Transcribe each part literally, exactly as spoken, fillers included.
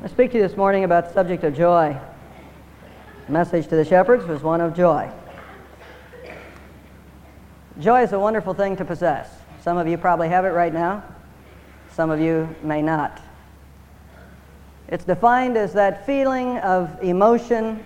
I speak to you this morning about the subject of joy. The message to the shepherds was one of joy. Joy is a wonderful thing to possess. Some of you probably have it right now. Some of you may not. It's defined as that feeling of emotion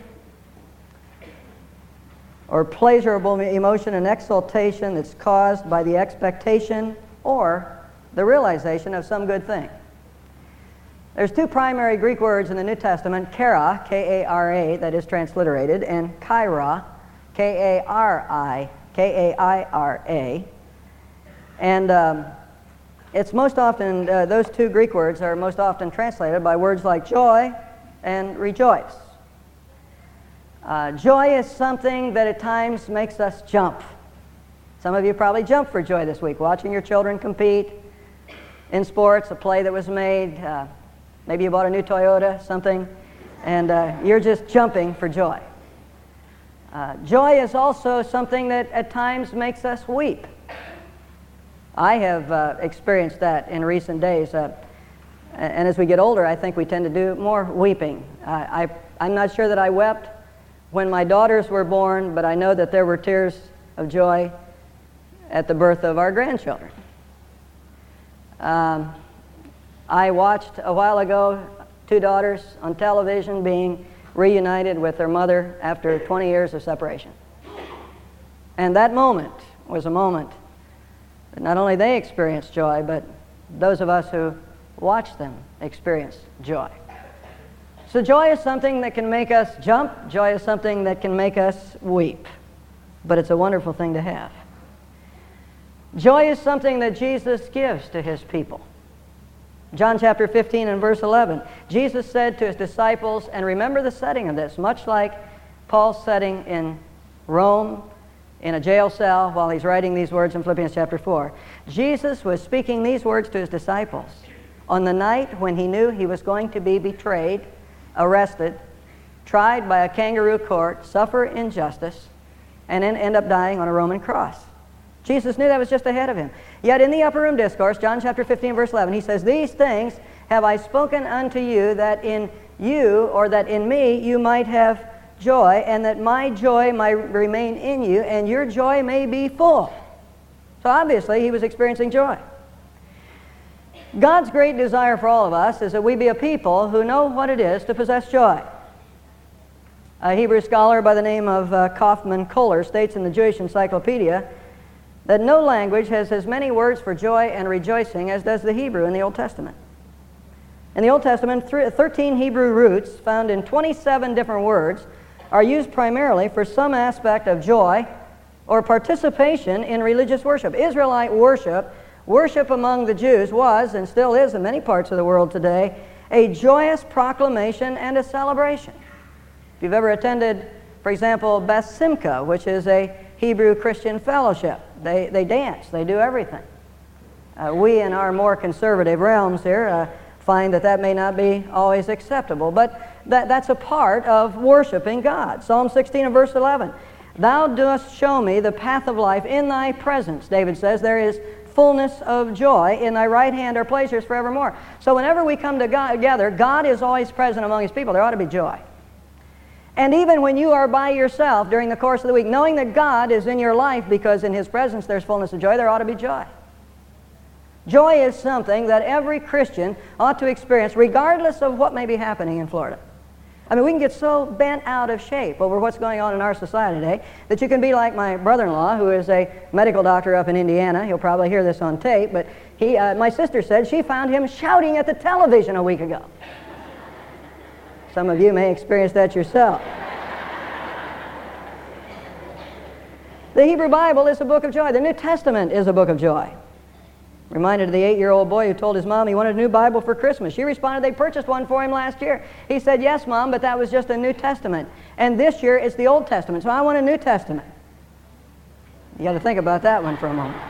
or pleasurable emotion and exultation that's caused by the expectation or the realization of some good thing. There's two primary Greek words in the New Testament, kara, K A R A, that is transliterated, and kaira, K A R I, K A I R A. And um, it's most often, uh, those two Greek words are most often translated by words like joy and rejoice. Uh, joy is something that at times makes us jump. Some of you probably jumped for joy this week, watching your children compete in sports, a play that was made. Uh, maybe you bought a new Toyota, something, and uh, you're just jumping for joy. Uh, joy is also something that at times makes us weep. I have uh, experienced that in recent days, uh, and as we get older, I think we tend to do more weeping. Uh, I, I'm not sure that I wept when my daughters were born, but I know that there were tears of joy at the birth of our grandchildren. Um, I watched a while ago two daughters on television being reunited with their mother after twenty years of separation. And that moment was a moment that not only they experienced joy, but those of us who watched them experience joy. So joy is something that can make us jump. Joy is something that can make us weep. But it's a wonderful thing to have. Joy is something that Jesus gives to his people. John chapter fifteen and verse eleven, Jesus said to his disciples, and remember the setting of this, much like Paul's setting in Rome, in a jail cell, while he's writing these words in Philippians chapter four. Jesus was speaking these words to his disciples on the night when he knew he was going to be betrayed, arrested, tried by a kangaroo court, suffer injustice, and then end up dying on a Roman cross. Jesus knew that was just ahead of him. Yet in the upper room discourse, John chapter fifteen, verse eleven, he says, "These things have I spoken unto you, that in you, or that in me, you might have joy, and that my joy might remain in you, and your joy may be full." So obviously, he was experiencing joy. God's great desire for all of us is that we be a people who know what it is to possess joy. A Hebrew scholar by the name of uh, Kaufman Kohler states in the Jewish Encyclopedia that no language has as many words for joy and rejoicing as does the Hebrew in the Old Testament. In the Old Testament, thirteen Hebrew roots found in twenty-seven different words are used primarily for some aspect of joy or participation in religious worship. Israelite worship, worship among the Jews was, and still is in many parts of the world today, a joyous proclamation and a celebration. If you've ever attended, for example, Beth Simcha, which is a Hebrew Christian fellowship, they, they dance, they do everything. Uh, we in our more conservative realms here uh, find that that may not be always acceptable, but that, that's a part of worshiping God. Psalm sixteen and verse eleven, "Thou dost show me the path of life. In thy presence," David says, "there is fullness of joy. In thy right hand are pleasures forevermore." So whenever we come together, God is always present among his people. There ought to be joy. And even when you are by yourself during the course of the week, knowing that God is in your life because in his presence there's fullness of joy, there ought to be joy. Joy is something that every Christian ought to experience regardless of what may be happening in Florida. I mean, we can get so bent out of shape over what's going on in our society today that you can be like my brother-in-law, who is a medical doctor up in Indiana. He'll probably hear this on tape, but he, uh, my sister said she found him shouting at the television a week ago. Some of you may experience that yourself. The Hebrew Bible is a book of joy. The New Testament is a book of joy. Reminded of the eight-year-old boy who told his mom he wanted a new Bible for Christmas. She responded they purchased one for him last year. He said, "Yes, Mom, but that was just a New Testament. And this year it's the Old Testament, so I want a New Testament." You got to think about that one for a moment.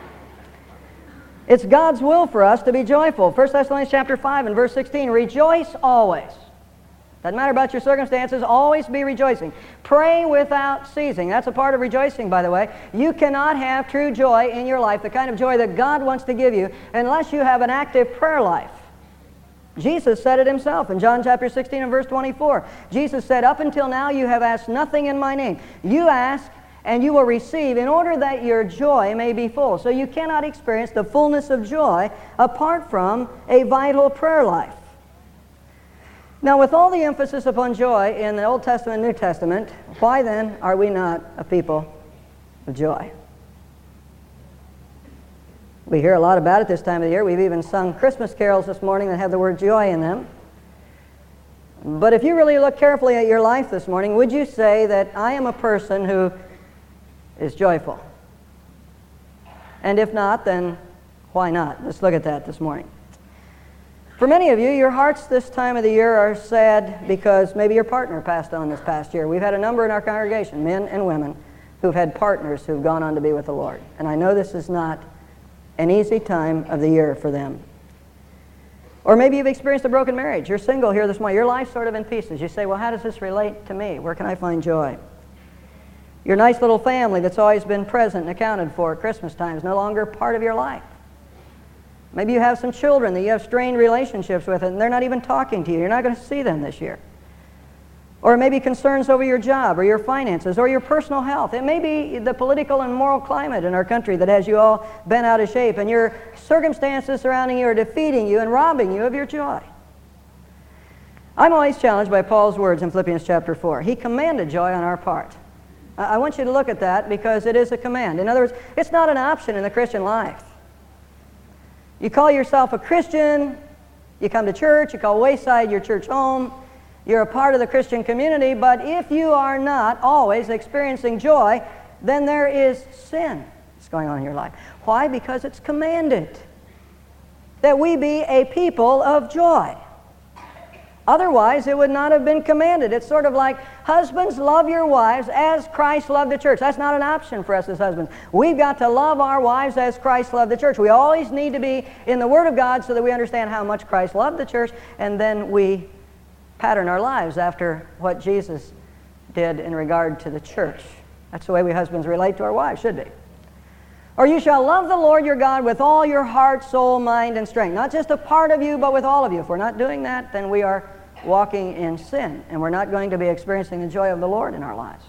It's God's will for us to be joyful. First Thessalonians chapter five and verse sixteen, "Rejoice always." Doesn't matter about your circumstances, always be rejoicing. Pray without ceasing. That's a part of rejoicing, by the way. You cannot have true joy in your life, the kind of joy that God wants to give you, unless you have an active prayer life. Jesus said it himself in John chapter sixteen and verse twenty-four. Jesus said, "Up until now you have asked nothing in my name. You ask and you will receive in order that your joy may be full." So you cannot experience the fullness of joy apart from a vital prayer life. Now, with all the emphasis upon joy in the Old Testament and New Testament, why then are we not a people of joy? We hear a lot about it this time of the year. We've even sung Christmas carols this morning that have the word joy in them. But if you really look carefully at your life this morning, would you say that I am a person who is joyful? And if not, then why not? Let's look at that this morning. For many of you, your hearts this time of the year are sad because maybe your partner passed on this past year. We've had a number in our congregation, men and women, who've had partners who've gone on to be with the Lord. And I know this is not an easy time of the year for them. Or maybe you've experienced a broken marriage. You're single here this morning. Your life's sort of in pieces. You say, well, how does this relate to me? Where can I find joy? Your nice little family that's always been present and accounted for at Christmas time is no longer part of your life. Maybe you have some children that you have strained relationships with and they're not even talking to you. You're not going to see them this year. Or maybe concerns over your job or your finances or your personal health. It may be the political and moral climate in our country that has you all bent out of shape, and your circumstances surrounding you are defeating you and robbing you of your joy. I'm always challenged by Paul's words in Philippians chapter four. He commanded joy on our part. I want you to look at that because it is a command. In other words, it's not an option in the Christian life. You call yourself a Christian, you come to church, you call Wayside your church home, you're a part of the Christian community, but if you are not always experiencing joy, then there is sin that's going on in your life. Why? Because it's commanded that we be a people of joy. Otherwise, it would not have been commanded. It's sort of like, husbands, love your wives as Christ loved the church. That's not an option for us as husbands. We've got to love our wives as Christ loved the church. We always need to be in the Word of God so that we understand how much Christ loved the church, and then we pattern our lives after what Jesus did in regard to the church. That's the way we husbands relate to our wives, should be. Or you shall love the Lord your God with all your heart, soul, mind, and strength. Not just a part of you, but with all of you. If we're not doing that, then we are walking in sin, and we're not going to be experiencing the joy of the Lord in our lives.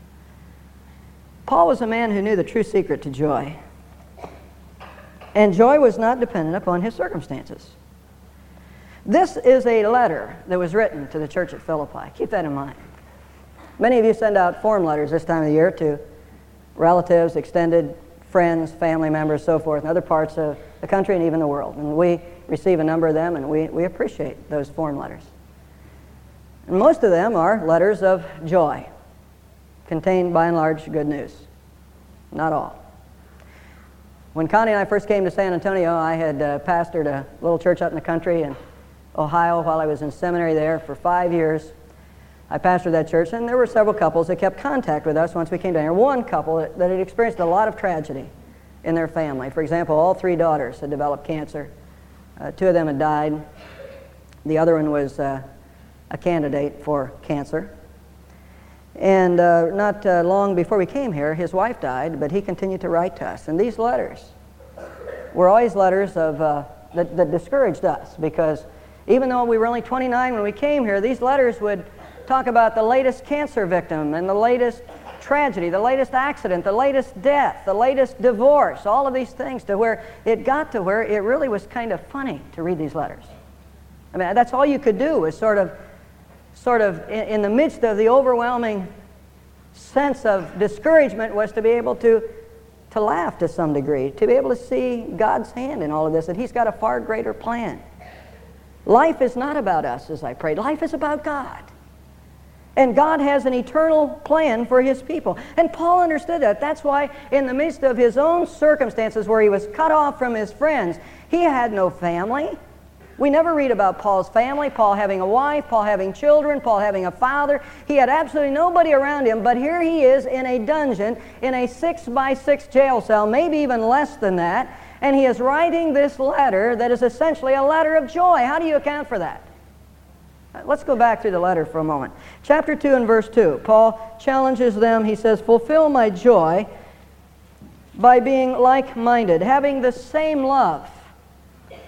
Paul was a man who knew the true secret to joy. And joy was not dependent upon his circumstances. This is a letter that was written to the church at Philippi. Keep that in mind. Many of you send out form letters this time of the year to relatives, extended friends, family members, so forth, in other parts of the country and even the world. And we receive a number of them, and we, we appreciate those form letters. And most of them are letters of joy, contain by and large good news. Not all. When Connie and I first came to San Antonio, I had uh, pastored a little church out in the country in Ohio while I was in seminary there for five years. I pastored that church, and there were several couples that kept contact with us once we came down here. One couple that, that had experienced a lot of tragedy in their family. For example, all three daughters had developed cancer. Uh, two of them had died. The other one was uh, a candidate for cancer. And uh, not uh, long before we came here, his wife died, but he continued to write to us. And these letters were always letters of uh, that, that discouraged us, because even though we were only twenty-nine when we came here, these letters would talk about the latest cancer victim and the latest tragedy, the latest accident, the latest death, the latest divorce, all of these things, to where it got to where it really was kind of funny to read these letters. I mean, that's all you could do, was sort of, sort of in, in the midst of the overwhelming sense of discouragement, was to be able to, to laugh to some degree, to be able to see God's hand in all of this, that He's got a far greater plan. Life is not about us, as I prayed. Life is about God. And God has an eternal plan for His people. And Paul understood that. That's why in the midst of his own circumstances where he was cut off from his friends, he had no family. We never read about Paul's family, Paul having a wife, Paul having children, Paul having a father. He had absolutely nobody around him, but here he is in a dungeon, in a six by six jail cell, maybe even less than that, and he is writing this letter that is essentially a letter of joy. How do you account for that? Let's go back through the letter for a moment. Chapter two and verse two, Paul challenges them. He says, "Fulfill my joy by being like-minded, having the same love,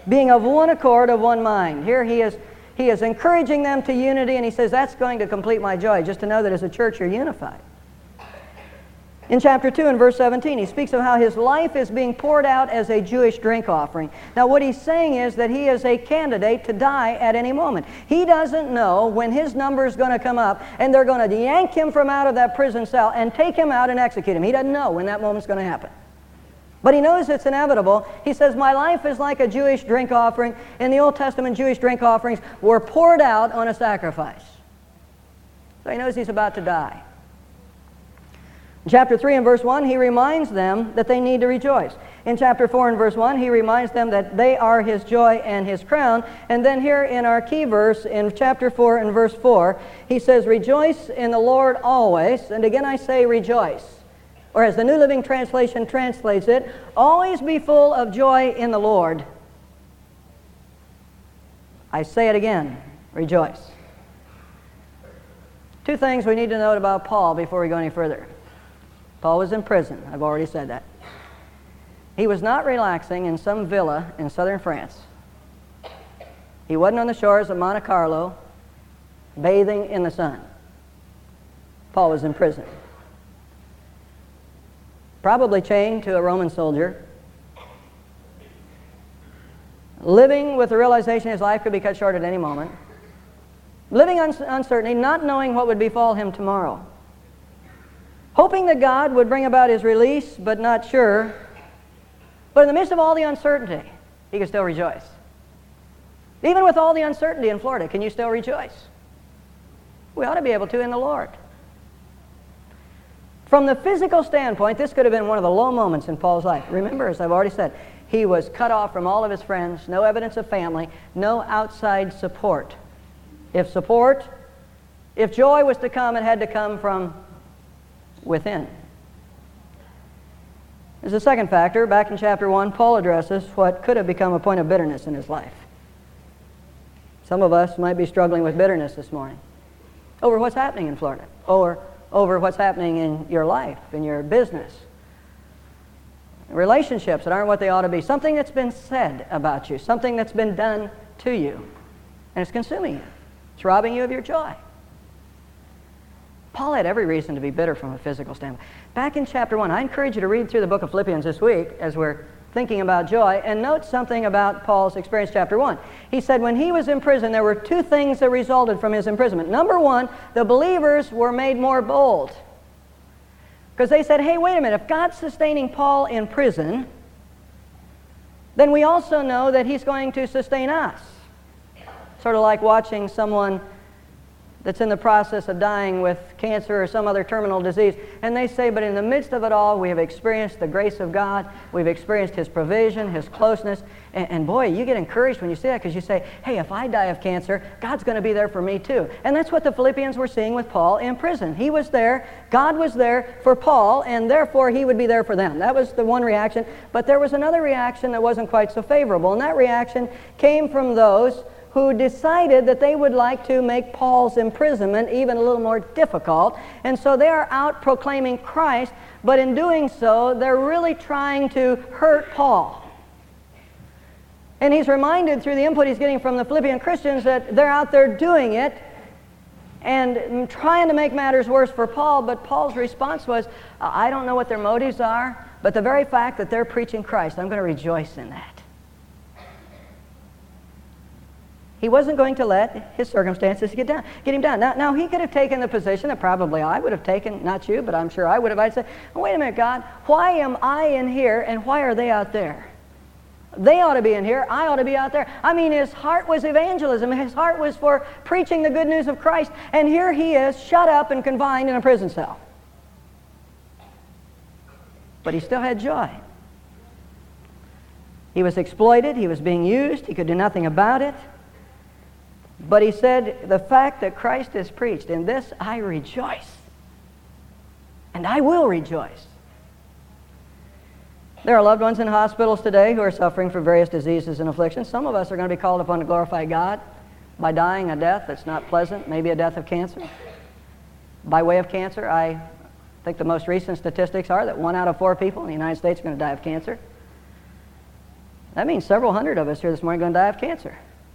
being of one accord, of one mind. Here he is, he is encouraging them to unity, and he says, that's going to complete my joy, just to know that as a church you're unified. In chapter two and verse seventeen, he speaks of how his life is being poured out as a Jewish drink offering. Now what he's saying is that he is a candidate to die at any moment. He doesn't know when his number is going to come up and they're going to yank him from out of that prison cell and take him out and execute him. He doesn't know when that moment's going to happen. But he knows it's inevitable. He says, my life is like a Jewish drink offering. In the Old Testament, Jewish drink offerings were poured out on a sacrifice. So he knows he's about to die. In chapter three and verse one, he reminds them that they need to rejoice. In chapter four and verse one, he reminds them that they are his joy and his crown. And then here in our key verse, in chapter four and verse four, he says, rejoice in the Lord always. And again I say rejoice. Or as the New Living Translation translates it, always be full of joy in the Lord. I say it again, rejoice. Two things we need to note about Paul before we go any further. Paul was in prison. I've already said that. He was not relaxing in some villa in southern France. He wasn't on the shores of Monte Carlo bathing in the sun. Paul was in prison. Probably chained to a Roman soldier. Living with the realization his life could be cut short at any moment. Living in uncertainty, not knowing what would befall him tomorrow. Hoping that God would bring about his release, but not sure. But in the midst of all the uncertainty, he could still rejoice. Even with all the uncertainty in Florida, can you still rejoice? We ought to be able to in the Lord. From the physical standpoint, this could have been one of the low moments in Paul's life. Remember, as I've already said, he was cut off from all of his friends, no evidence of family, no outside support. If support, if joy was to come, it had to come from within. There's a second factor. Back in chapter one, Paul addresses what could have become a point of bitterness in his life. Some of us might be struggling with bitterness this morning over what's happening in Florida, or over what's happening in your life, in your business, relationships that aren't what they ought to be, something that's been said about you, something that's been done to you, and it's consuming you. It's robbing you of your joy. Paul had every reason to be bitter from a physical standpoint. Back in chapter one, I encourage you to read through the book of Philippians this week as we're thinking about joy, and note something about Paul's experience, chapter one. He said when he was in prison, there were two things that resulted from his imprisonment. Number one, the believers were made more bold. Because they said, hey, wait a minute, if God's sustaining Paul in prison, then we also know that he's going to sustain us. Sort of like watching someone that's in the process of dying with cancer or some other terminal disease. And they say, but in the midst of it all, we have experienced the grace of God. We've experienced his provision, his closeness. And, and boy, you get encouraged when you see that, because you say, hey, if I die of cancer, God's going to be there for me too. And that's what the Philippians were seeing with Paul in prison. He was there, God was there for Paul, and therefore he would be there for them. That was the one reaction. But there was another reaction that wasn't quite so favorable. And that reaction came from those who decided that they would like to make Paul's imprisonment even a little more difficult. And so they are out proclaiming Christ, but in doing so, they're really trying to hurt Paul. And he's reminded through the input he's getting from the Philippian Christians that they're out there doing it and trying to make matters worse for Paul, but Paul's response was, I don't know what their motives are, but the very fact that they're preaching Christ, I'm going to rejoice in that. He wasn't going to let his circumstances get down, get him down. Now, now, he could have taken the position that probably I would have taken, not you, but I'm sure I would have. I'd say, oh, wait a minute, God, why am I in here and why are they out there? They ought to be in here. I ought to be out there. I mean, his heart was evangelism. His heart was for preaching the good news of Christ. And here he is, shut up and confined in a prison cell. But he still had joy. He was exploited. He was being used. He could do nothing about it. But he said, the fact that Christ is preached, in this I rejoice. And I will rejoice. There are loved ones in hospitals today who are suffering from various diseases and afflictions. Some of us are going to be called upon to glorify God by dying a death that's not pleasant, maybe a death of cancer. By way of cancer, I think the most recent statistics are that one out of four people in the United States are going to die of cancer. That means several hundred of us here this morning are going to die of cancer.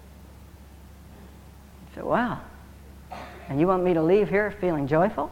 I said, wow. And you want me to leave here feeling joyful?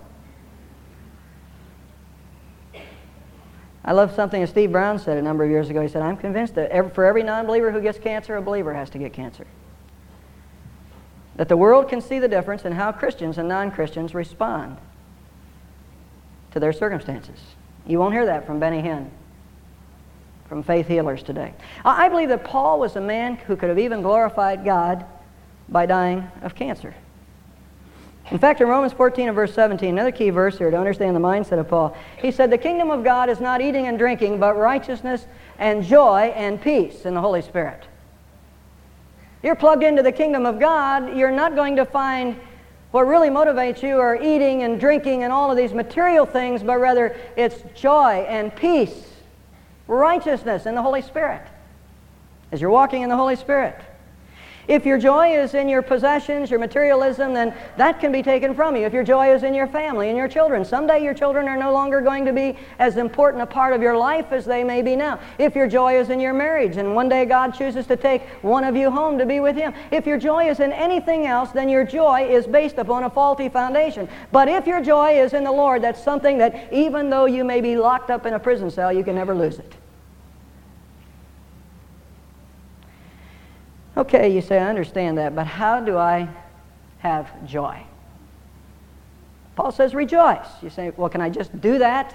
I love something that Steve Brown said a number of years ago. He said, I'm convinced that every, for every non-believer who gets cancer, a believer has to get cancer. That the world can see the difference in how Christians and non-Christians respond to their circumstances. You won't hear that from Benny Hinn, from faith healers today. I believe that Paul was a man who could have even glorified God by dying of cancer. In fact, in Romans fourteen and verse seventeen, another key verse here to understand the mindset of Paul, he said, the kingdom of God is not eating and drinking, but righteousness and joy and peace in the Holy Spirit. You're plugged into the kingdom of God, you're not going to find what really motivates you are eating and drinking and all of these material things, but rather it's joy and peace, righteousness in the Holy Spirit, as you're walking in the Holy Spirit. If your joy is in your possessions, your materialism, then that can be taken from you. If your joy is in your family and your children, someday your children are no longer going to be as important a part of your life as they may be now. If your joy is in your marriage, and one day God chooses to take one of you home to be with Him. If your joy is in anything else, then your joy is based upon a faulty foundation. But if your joy is in the Lord, that's something that even though you may be locked up in a prison cell, you can never lose it. Okay, you say, I understand that, but how do I have joy? Paul says, rejoice. You say, well, can I just do that?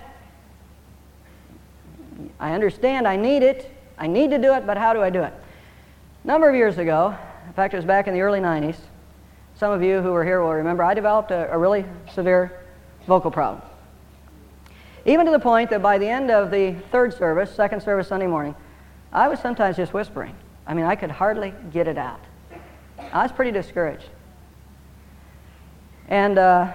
I understand, I need it. I need to do it, but how do I do it? A number of years ago, in fact, it was back in the early nineties, some of you who were here will remember, I developed a, a really severe vocal problem. Even to the point that by the end of the third service, second service Sunday morning, I was sometimes just whispering. I mean, I could hardly get it out. I was pretty discouraged. And uh,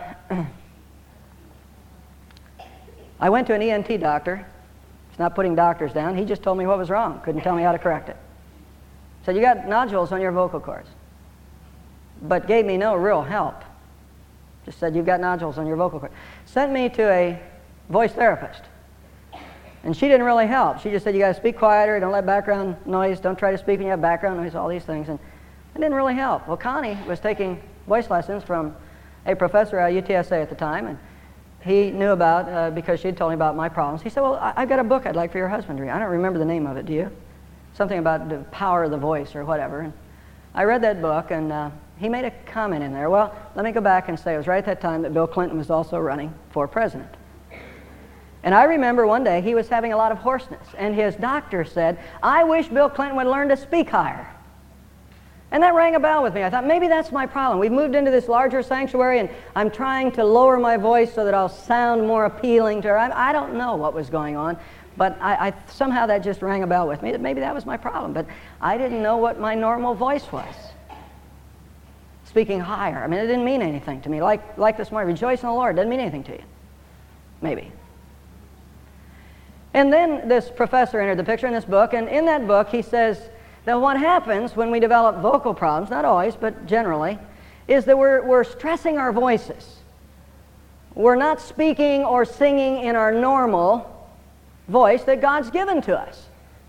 I went to an E N T doctor. He's not putting doctors down. He just told me what was wrong. Couldn't tell me how to correct it. Said, you got nodules on your vocal cords. But gave me no real help. Just said, you've got nodules on your vocal cords. Sent me to a voice therapist. And she didn't really help. She just said, you got to speak quieter, don't let background noise, don't try to speak when you have background noise, all these things. And it didn't really help. Well, Connie was taking voice lessons from a professor at U T S A at the time, and he knew about, uh, because she had told me about my problems. He said, well, I- I've got a book I'd like for your husband to read. I don't remember the name of it, do you? Something about the power of the voice or whatever. And I read that book, and uh, he made a comment in there. Well, let me go back and say it was right at that time that Bill Clinton was also running for president. And I remember one day he was having a lot of hoarseness, and his doctor said, I wish Bill Clinton would learn to speak higher. And that rang a bell with me. I thought, maybe that's my problem. We've moved into this larger sanctuary, and I'm trying to lower my voice so that I'll sound more appealing to her. I, I don't know what was going on, but I, I, somehow that just rang a bell with me, that maybe that was my problem. But I didn't know what my normal voice was. Speaking higher. I mean, it didn't mean anything to me. Like, like this morning, rejoice in the Lord. Doesn't mean anything to you. Maybe. And then this professor entered the picture in this book, and in that book he says that what happens when we develop vocal problems, not always, but generally, is that we're, we're stressing our voices. We're not speaking or singing in our normal voice that God's given to us.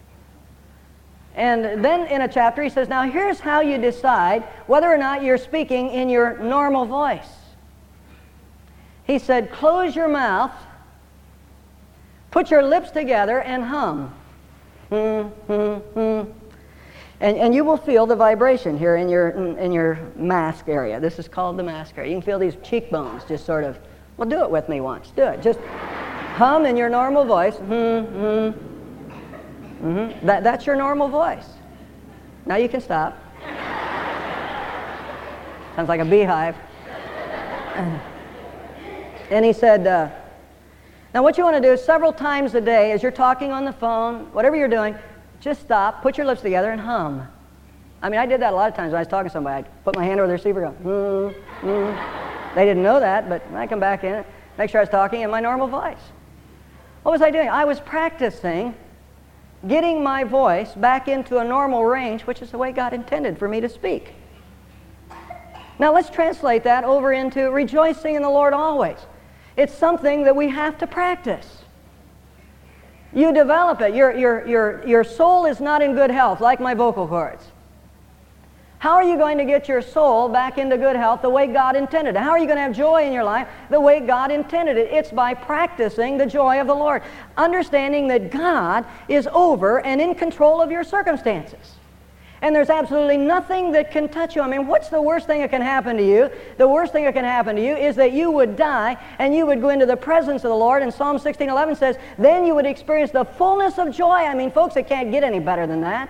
And then in a chapter he says, now here's how you decide whether or not you're speaking in your normal voice. He said, close your mouth, put your lips together and hum. Hmm, hmm, hmm. And, and you will feel the vibration here in your, in, in your mask area. This is called the mask area. You can feel these cheekbones just sort of, well, do it with me once. Do it. Just hum in your normal voice. Hmm, hmm. Mm-hmm. That, that's your normal voice. Now you can stop. Sounds like a beehive. And he said, uh, now what you want to do is several times a day as you're talking on the phone, whatever you're doing, just stop, put your lips together and hum. I mean, I did that a lot of times when I was talking to somebody. I'd put my hand over the receiver and go, hmm, hmm. They didn't know that, but I come back in, make sure I was talking in my normal voice. What was I doing? I was practicing getting my voice back into a normal range, which is the way God intended for me to speak. Now let's translate that over into rejoicing in the Lord always. It's something that we have to practice. You develop it. Your, your, your, your soul is not in good health, like my vocal cords. How are you going to get your soul back into good health the way God intended it? How are you going to have joy in your life the way God intended it? It's by practicing the joy of the Lord. Understanding that God is over and in control of your circumstances. And there's absolutely nothing that can touch you. I mean, what's the worst thing that can happen to you? The worst thing that can happen to you is that you would die and you would go into the presence of the Lord. And Psalm sixteen eleven says, then you would experience the fullness of joy. I mean, folks, it can't get any better than that.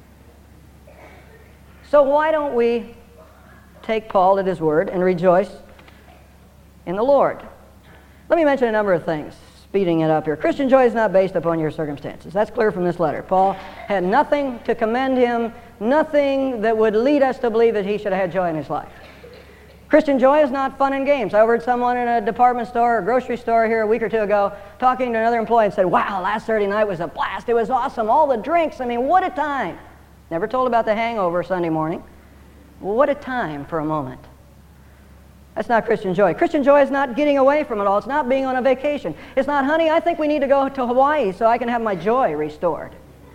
So why don't we take Paul at his word and rejoice in the Lord? Let me mention a number of things, speeding it up here. Christian joy is not based upon your circumstances. That's clear from this letter. Paul had nothing to commend him, nothing that would lead us to believe that he should have had joy in his life. Christian joy is not fun and games. I overheard someone in a department store or grocery store here a week or two ago talking to another employee and said, wow, last Saturday night was a blast. It was awesome. All the drinks. I mean, what a time. Never told about the hangover Sunday morning. Well, what a time for a moment. That's not Christian joy. Christian joy is not getting away from it all. It's not being on a vacation. It's not, honey, I think we need to go to Hawaii so I can have my joy restored.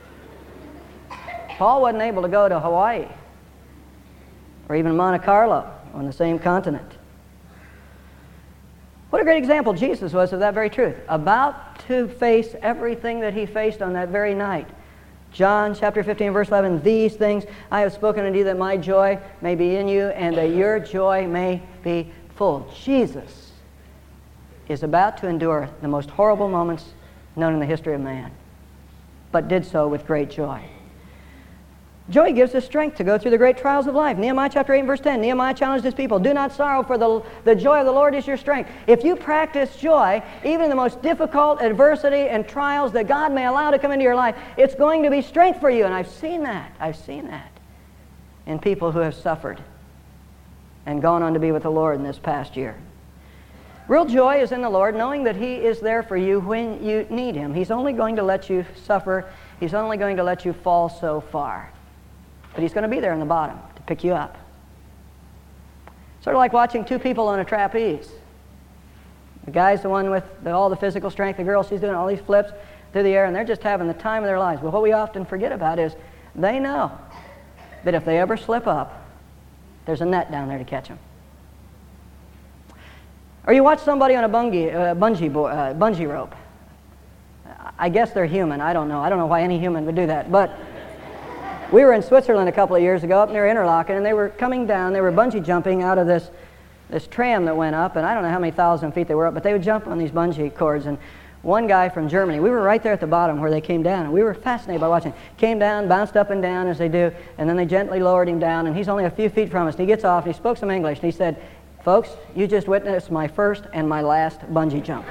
Paul wasn't able to go to Hawaii or even Monte Carlo on the same continent. What a great example Jesus was of that very truth. About to face everything that he faced on that very night. John chapter fifteen, verse eleven, these things I have spoken unto you that my joy may be in you and that your joy may be full. Jesus is about to endure the most horrible moments known in the history of man, but did so with great joy. Joy gives us strength to go through the great trials of life. Nehemiah chapter eight, verse ten, Nehemiah challenged his people, do not sorrow, for the, the joy of the Lord is your strength. If you practice joy, even in the most difficult adversity and trials that God may allow to come into your life, it's going to be strength for you. And I've seen that. I've seen that in people who have suffered and gone on to be with the Lord in this past year. Real joy is in the Lord, knowing that He is there for you when you need Him. He's only going to let you suffer. He's only going to let you fall so far. But He's going to be there in the bottom to pick you up. Sort of like watching two people on a trapeze. The guy's the one with the, all the physical strength. The girl, she's doing all these flips through the air, and they're just having the time of their lives. But what we often forget about is they know that if they ever slip up, there's a net down there to catch them. Or you watch somebody on a bungee, uh, bungee, bo- uh, bungee rope. I guess they're human. I don't know. I don't know why any human would do that. But we were in Switzerland a couple of years ago up near Interlaken, and they were coming down. They were bungee jumping out of this, this tram that went up, and I don't know how many thousand feet they were up, but they would jump on these bungee cords. And one guy from Germany, we were right there at the bottom where they came down, and we were fascinated by watching. Came down, bounced up and down as they do, and then they gently lowered him down, and he's only a few feet from us. And he gets off, and he spoke some English, and he said, folks, you just witnessed my first and my last bungee jump.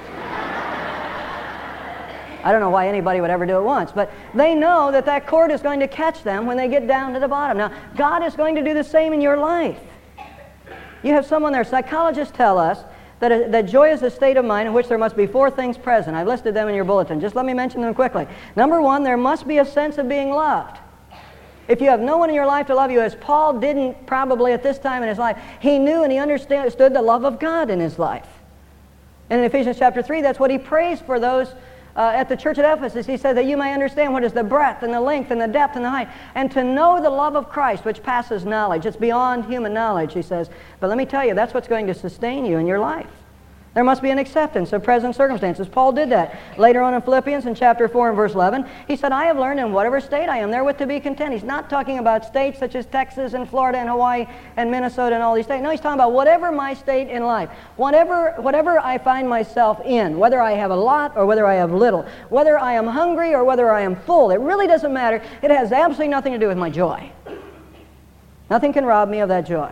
I don't know why anybody would ever do it once, but they know that that cord is going to catch them when they get down to the bottom. Now, God is going to do the same in your life. You have someone there. Psychologists tell us that, a, that joy is a state of mind in which there must be four things present. I've listed them in your bulletin. Just let me mention them quickly. Number one, there must be a sense of being loved. If you have no one in your life to love you, as Paul didn't probably at this time in his life, he knew and he understood the love of God in his life. And in Ephesians chapter three, that's what he prays for those Uh, at the church at Ephesus. He said that you may understand what is the breadth and the length and the depth and the height, and to know the love of Christ, which passes knowledge. It's beyond human knowledge, he says. But let me tell you, that's what's going to sustain you in your life. There must be an acceptance of present circumstances. Paul did that. Later on in Philippians in chapter four and verse eleven, he said, I have learned in whatever state I am therewith to be content. He's not talking about states such as Texas and Florida and Hawaii and Minnesota and all these states. No, he's talking about whatever my state in life, whatever, whatever I find myself in, whether I have a lot or whether I have little, whether I am hungry or whether I am full. It really doesn't matter. It has absolutely nothing to do with my joy. Nothing can rob me of that joy.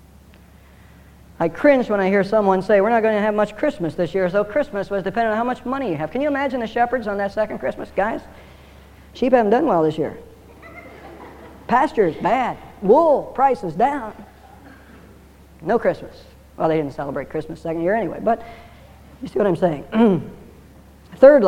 I cringe when I hear someone say, we're not going to have much Christmas this year, as though Christmas was dependent on how much money you have. Can you imagine the shepherds on that second Christmas? Guys, sheep haven't done well this year. Pasture's bad. Wool prices down. No Christmas. Well, they didn't celebrate Christmas second year anyway, but you see what I'm saying. Thirdly,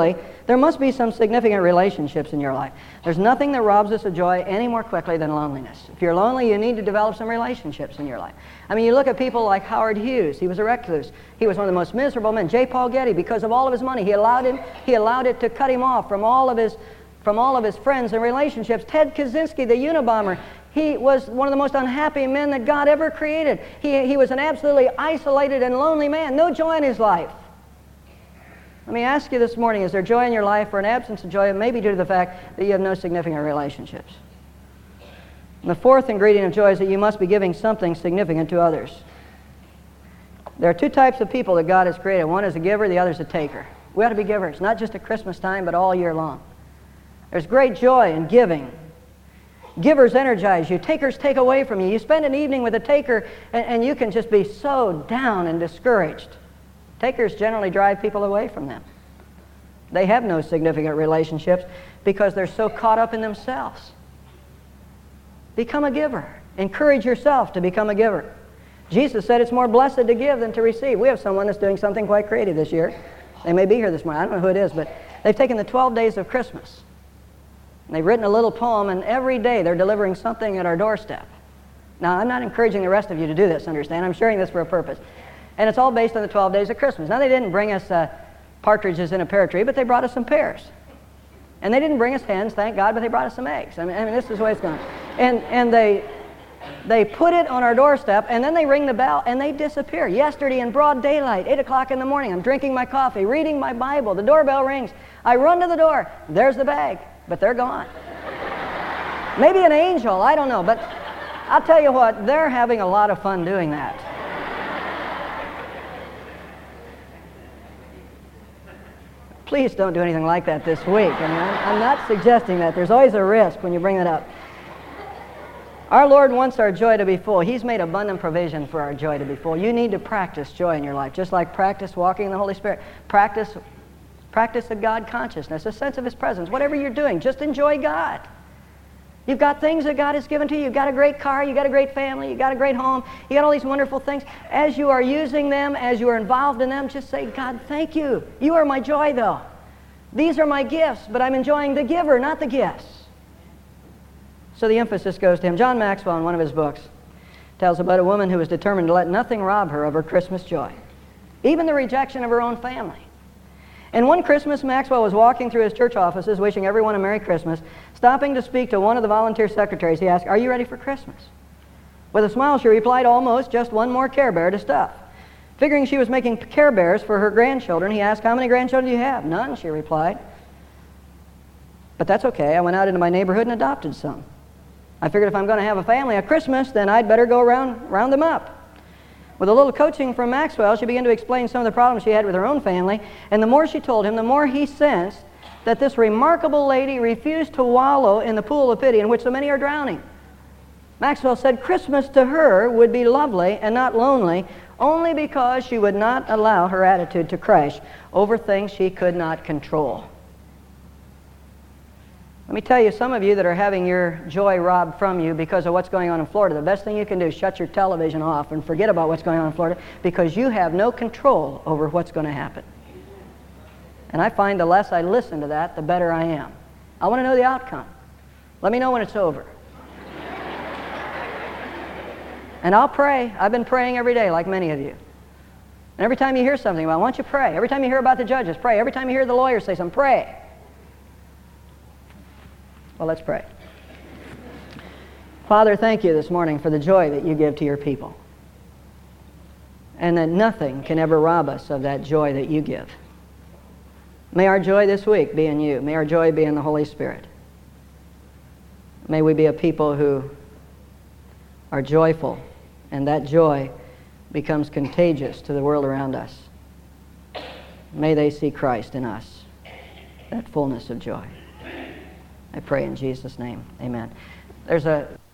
There must be some significant relationships in your life. There's nothing that robs us of joy any more quickly than loneliness. If you're lonely, you need to develop some relationships in your life. I mean, you look at people like Howard Hughes. He was a recluse. He was one of the most miserable men. J. Paul Getty, because of all of his money, he allowed him, he allowed it to cut him off from all of his, from all of his friends and relationships. Ted Kaczynski, the Unabomber, he was one of the most unhappy men that God ever created. He, he was an absolutely isolated and lonely man. No joy in his life. Let me ask you this morning, is there joy in your life or an absence of joy? It may be due to the fact that you have no significant relationships. And the fourth ingredient of joy is that you must be giving something significant to others. There are two types of people that God has created. One is a giver, the other is a taker. We ought to be givers, not just at Christmas time, but all year long. There's great joy in giving. Givers energize you. Takers take away from you. You spend an evening with a taker, and, and you can just be so down and discouraged. Takers generally drive people away from them. They have no significant relationships because they're so caught up in themselves. Become a giver. Encourage yourself to become a giver. Jesus said it's more blessed to give than to receive. We have someone that's doing something quite creative this year. They may be here this morning. I don't know who it is, but they've taken the twelve days of Christmas. And they've written a little poem, and every day they're delivering something at our doorstep. Now, I'm not encouraging the rest of you to do this, understand? I'm sharing this for a purpose. And it's all based on the twelve days of Christmas. Now, they didn't bring us uh, partridges in a pear tree, but they brought us some pears. And they didn't bring us hens, thank God, but they brought us some eggs. I mean, I mean this is the way it's going. And, and they, they put it on our doorstep, and then they ring the bell, and they disappear. Yesterday in broad daylight, eight o'clock in the morning, I'm drinking my coffee, reading my Bible. The doorbell rings. I run to the door. There's the bag, but they're gone. Maybe an angel, I don't know. But I'll tell you what, they're having a lot of fun doing that. Please don't do anything like that this week. I mean, I'm, I'm not suggesting that. There's always a risk when you bring that up. Our Lord wants our joy to be full. He's made abundant provision for our joy to be full. You need to practice joy in your life, just like practice walking in the Holy Spirit. Practice, practice a God consciousness, a sense of His presence. Whatever you're doing, just enjoy God. You've got things that God has given to you. You've got a great car, you've got a great family, you've got a great home, you got all these wonderful things. As you are using them, as you are involved in them, just say, God, thank you. You are my joy, though. These are my gifts, but I'm enjoying the giver, not the gifts. So the emphasis goes to him. John Maxwell, in one of his books, tells about a woman who was determined to let nothing rob her of her Christmas joy, even the rejection of her own family. And one Christmas, Maxwell was walking through his church offices, wishing everyone a Merry Christmas. Stopping to speak to one of the volunteer secretaries, he asked, "Are you ready for Christmas?" With a smile, she replied, "Almost, just one more Care Bear to stuff." Figuring she was making Care Bears for her grandchildren, he asked, "How many grandchildren do you have?" "None," she replied. "But that's okay. I went out into my neighborhood and adopted some. I figured if I'm going to have a family at Christmas, then I'd better go around, round them up." With a little coaching from Maxwell, she began to explain some of the problems she had with her own family, and the more she told him, the more he sensed that this remarkable lady refused to wallow in the pool of pity in which so many are drowning. Maxwell said Christmas to her would be lovely and not lonely only because she would not allow her attitude to crash over things she could not control. Let me tell you, some of you that are having your joy robbed from you because of what's going on in Florida, the best thing you can do is shut your television off and forget about what's going on in Florida, because you have no control over what's going to happen. And I find the less I listen to that, the better I am. I want to know the outcome. Let me know when it's over. And I'll pray. I've been praying every day, like many of you. And every time you hear something about it, why don't you pray? Every time you hear about the judges, pray. Every time you hear the lawyers say something, pray. Well, let's pray. Father, thank you this morning for the joy that you give to your people, and that nothing can ever rob us of that joy that you give. May our joy this week be in you. May our joy be in the Holy Spirit. May we be a people who are joyful, and that joy becomes contagious to the world around us. May they see Christ in us, that fullness of joy. I pray in Jesus' name. Amen. There's a